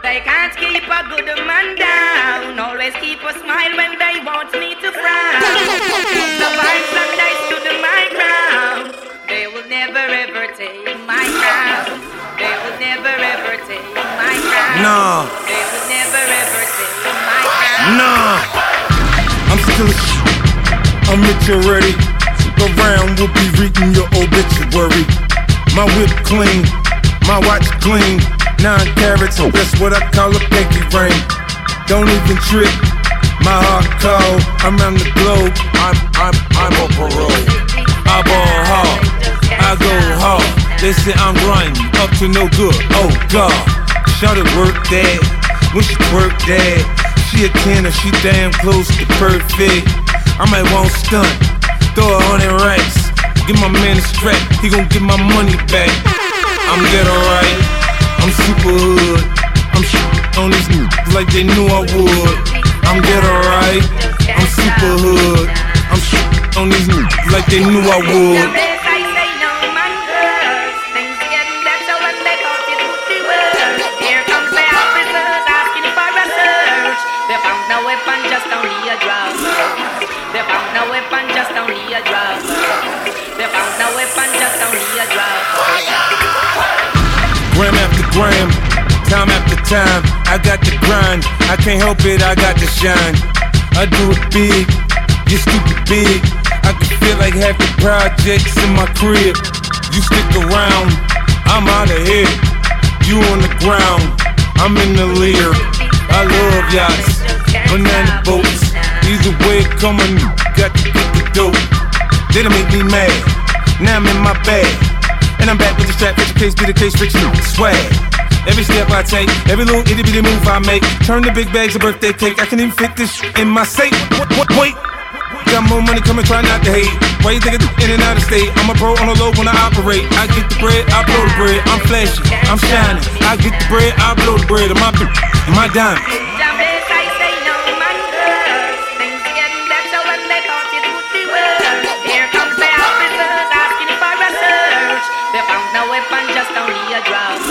They can't keep a good man down. Always keep a smile when they want me to frown. The vibes and I stood my ground. They will never ever take my crown. They will never ever take my crown. Nah. They will never ever take my crown. Nah. I'm still a I'm rich already. Around will be reading your obituary. My whip clean, my watch clean. 9 carats, that's what I call a pinky ring. Don't even trip, my heart cold. I'm around the globe, I'm on parole. I ball hard, I go hard. They say I'm grinding, up to no good. Oh God, shawty work that, when she twerk that. She a 10 she damn close to perfect. I might want stunt, throw 100 racks. Give my man a strap, he gon' get my money back. I'm ghetto right, I'm super hood. I'm on these niggas like they knew I would. I'm ghetto right, I'm super hood. I'm on these niggas like they knew I would. Here comes the officers asking for a search. They found no weapon, just only a drug. They found no weapon, just only a drug. They found no weapon, just only a drug. Gram after gram, time after time, I got the grind. I can't help it, I got the shine. I do it big, you stupid big. I can feel like half the projects in my crib. You stick around, I'm out of here. You on the ground, I'm in the leer. I love yachts, banana boats. Either way it coming, got to get the dope. They don't make me mad, now I'm in my bag. And I'm back with the strap, let the case be the case, rich new swag. Every step I take, every little itty bitty move I make. Turn the big bags of birthday cake, I can even fit this in my safe. Wait, got more money coming, try not to hate. Why you think in and out of state? I'm a pro on the low when I operate. I get the bread, I blow the bread. I'm flashy, I'm shining. I get the bread, I blow the bread. My diamonds. Here comes the officers asking for a search. They found no weapon, just only a drug.